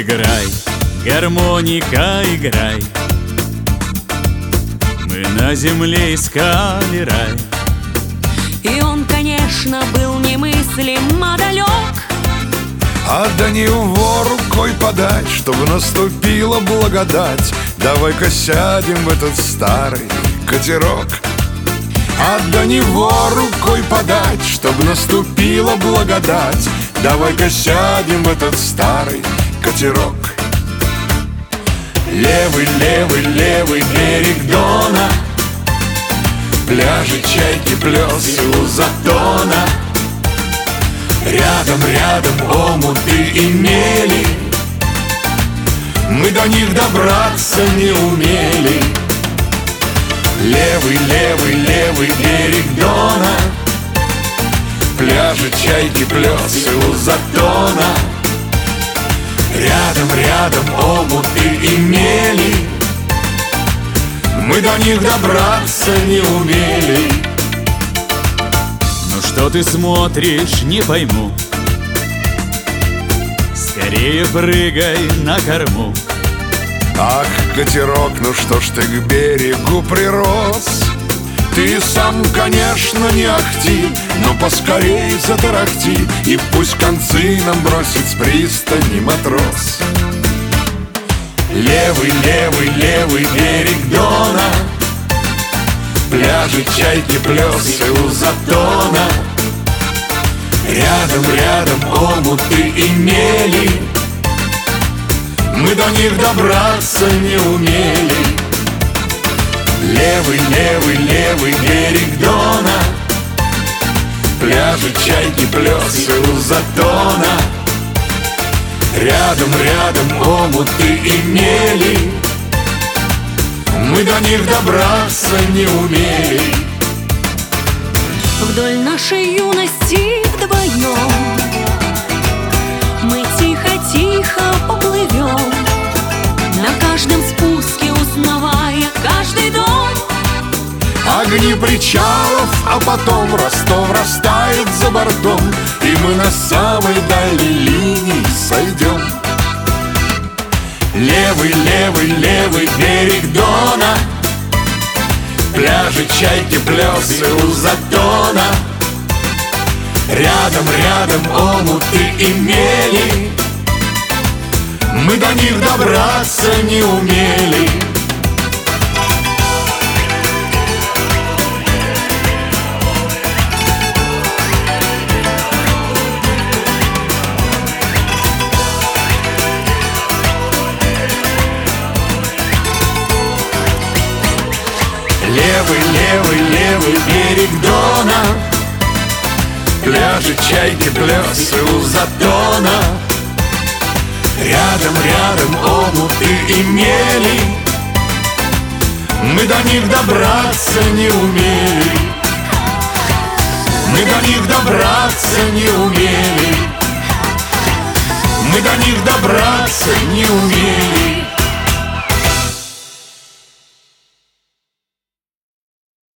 играй, гармоника, играй. Мы на земле искали рай. И он, конечно, был немыслимо далек. А до него рукой подать, чтобы наступила благодать. Давай-ка сядем в этот старый катерок. А до него рукой подать, чтобы наступила благодать. Давай-ка сядем в этот старый катерок. Левый, левый, левый берег Дона, пляжи, чайки, плесы у затона. Рядом, рядом омуты и мели, мы до них добраться не умели. Левый, левый, левый берег Дона, пляжи, чайки, плесы у затона. Рядом, рядом омуты и мели, мы до них добраться не умели. Ну что ты смотришь, не пойму. Скорее прыгай на корму. Ах, катерок, ну что ж ты к берегу прирос? Ты сам, конечно, не ахти, но поскорей затарахти, и пусть концы нам бросит с пристани матрос. Левый, левый, левый берег Дона, пляжи, чайки, плесы у затона. Рядом, рядом омуты и мели, мы до них добраться не умели. Левый, левый, левый берег Дона, пляжи, чайки, плесы у затона. Рядом, рядом омуты и мели, мы до них добраться не умели. Вдоль нашей юности вдвоем мы тихо-тихо поплывем, на каждом спуске узнавая каждый дом. Огни причалов, а потом Ростов растает за бортом, и мы на самой дальней линии сойдем. Левый, левый, левый берег Дона, пляжи, чайки, плесы у затона. Рядом, рядом омуты и мели, мы до них добраться не умели. Левый, левый, левый берег Дона, пляжи, чайки, плесы у затона. Рядом, рядом омуты и мели, мы до них добраться не умели. Мы до них добраться не умели. Мы до них добраться не умели.